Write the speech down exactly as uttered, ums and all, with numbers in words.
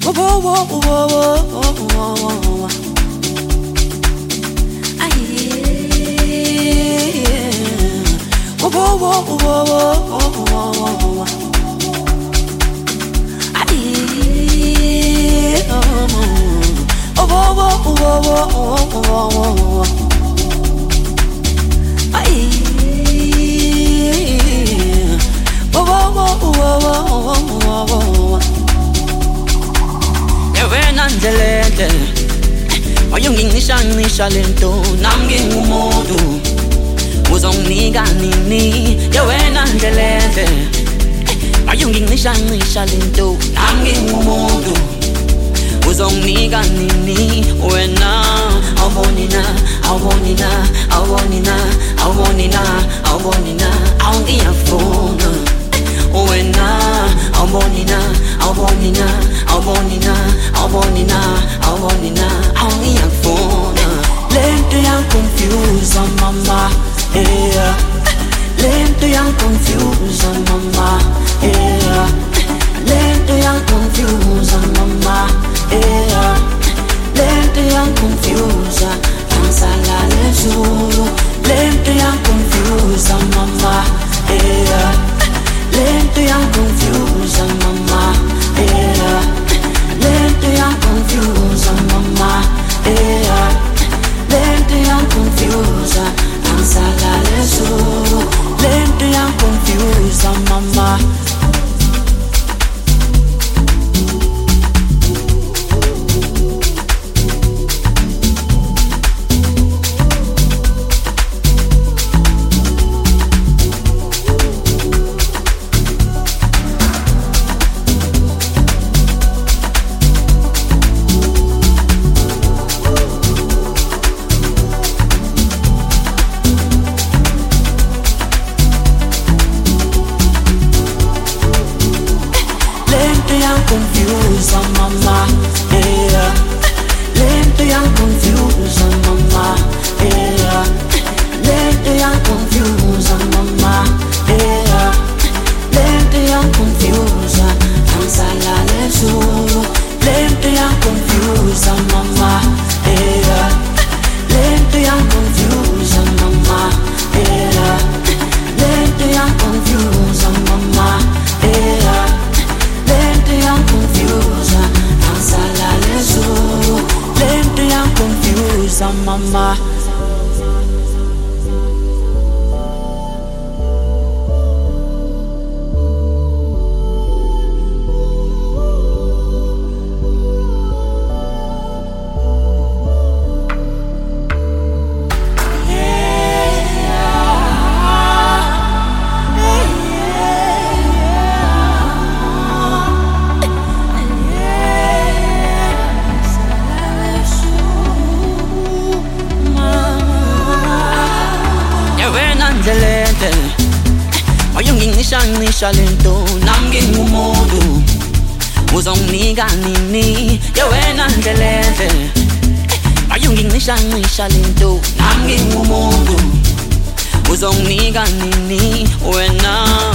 Whoa, whoa, whoa, whoa, whoa, whoa, whoa, whoa. Whoa, whoa, whoa, whoa, whoa, whoa, whoa. Oh, whoa, whoa, whoa, whoa, whoa, whoa. Whoa, whoa, whoa, whoa, whoa. Ewenandelele wayongingishangisha lento nami ngumuntu uzonginika nini ewenandelele wayongingishangisha lento nami ngumuntu uzonginika nini wena awubonina awubonina awubonina awubonina awubonina awungiyafuna wena awubonina awubonina awubonina awubonina awubonina awungiyafuna lento yangiconfuse mama yeah lento yangiconfuse mama yeah lento yangiconfuse mama yeah lento yangiconfuse ansala lezulu lento yangiconfuse mama yeah lento yangiconfuse mama yeah lento yangiconfuse mama yeah lento yangiconfuse ansala lezulu lento yangiconfuse mama. Confuse mama, yeah. Lento yang confuse mama, yeah. Lento yang confuse mama, yeah. Lento yang confuse, ansala lezulu. Lento yang confuse mama, yeah. Lento yang confuse mama, yeah. Lento yang confuse mama, yeah. Lento yang confuse, ansala lezulu. Lento yang confuse, mama. Wayongingishangisha lento nami ngumuntu uzonginika nini yewena ndelele wayongingishangisha lento nami ngumuntu uzonginika nini wena